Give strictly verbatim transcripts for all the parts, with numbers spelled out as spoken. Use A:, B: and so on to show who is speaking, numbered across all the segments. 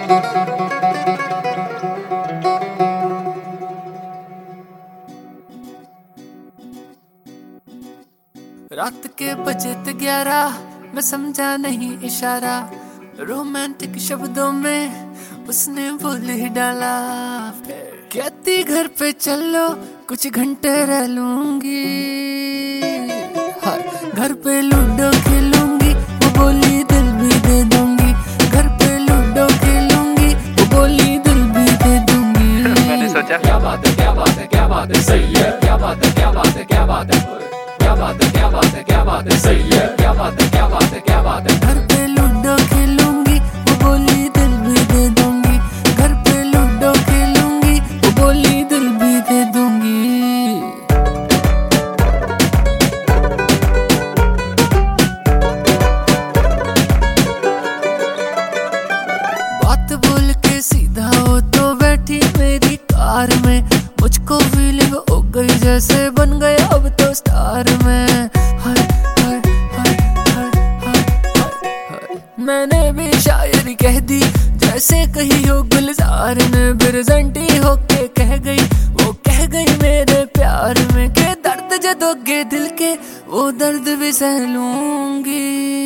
A: रात के बजे थे ग्यारह, मैं समझा नहीं इशारा, रोमांटिक शब्दों में उसने बोल ही डाला। कहती घर पे चलो कुछ घंटे रह लूंगी, घर पे लूडो खेलूंगी, वो बोली दिल भी दे दूंगी। घर पे लूडो खेलूंगी, वो बोली दिल भी दे दूंगी।
B: मैंने सोचा क्या बात है, क्या बात है, क्या बात है, सही है, क्या बात है, क्या बात है, क्या बात है, क्या बात है, क्या बात है, क्या बात है, सही है, क्या बात है, क्या बात है, क्या बात है।
A: घर पे लूडो खेलूंगी, वो बोली दिल भी दे दूंगी। घर पे लूडो खेलूंगी, वो बोली दिल भी दे दूंगी। बात बोल के सीधा हो तो बैठी मेरी कार में, मुझको फीलिंग हो गई जैसे बन गए अब तो स्टार में। हाय हाय हाय हाय हाय हाय, मैंने भी शायरी कह दी जैसे कही हो गुलजार ने, बिरजंटी होके कह गई वो कह गई मेरे प्यार में। के दर्द जो दोगे दिल के वो दर्द भी सह लूंगी।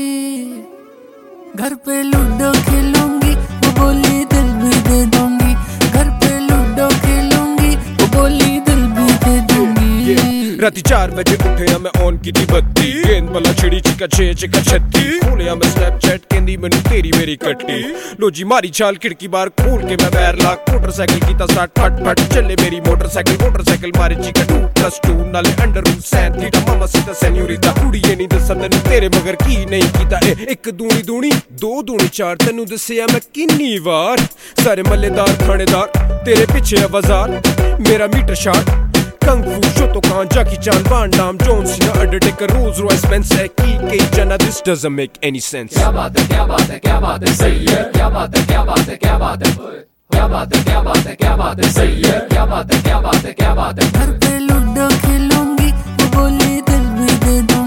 A: घर पे लूडो खेलूंगी, वो बोली दिल भी दे दूंगी। घर पे लूडो खेलूंगी, वो बोली दिल भी दे दूंगी।
C: राती चार बजे उठे मैं ऑन की बत्ती, गेंद पला छिड़ी चिका छे चिका छत्ती, खोलिया मैं स्नैपचैट कहंदी मैनू तेरी मेरी कट्टी। लो जी मारी चाल खिड़की बार खोल के मैं बैर लाक, मोटरसाइकिल की स्टार्ट फट फट चले मेरी मोटरसाइकिल। मोटरसाइकिल मारे चिका टू प्लस टू नाले अंडर रूट सैन थीटा मामा सीता सेन्यूरिटा। कुड़िए नहीं दसा तैनू तेरे मगर की नहीं कीता ए, एक दूनी दूनी दो दूनी चार, तैनू दसिया मैं किन्नी वार। सारे मल्लेदार थानेदार तेरे पीछे आवाजार, मेरा metre short kung fu Shotokan Jackie Chan Van Damme John Cena Undertaker Rolls Royce Benz है की के जना। This doesn't make any sense.
B: क्या बात है, क्या बात है, क्या बात है, सही है, क्या बात है, क्या बात है, क्या बात है, क्या बात है, क्या बात है, क्या बात है, सही है, क्या बात है, क्या बात है, क्या बात है।
A: घर पे लूडो खेलूंगी, वो बोली दिल भी दे दूंगी।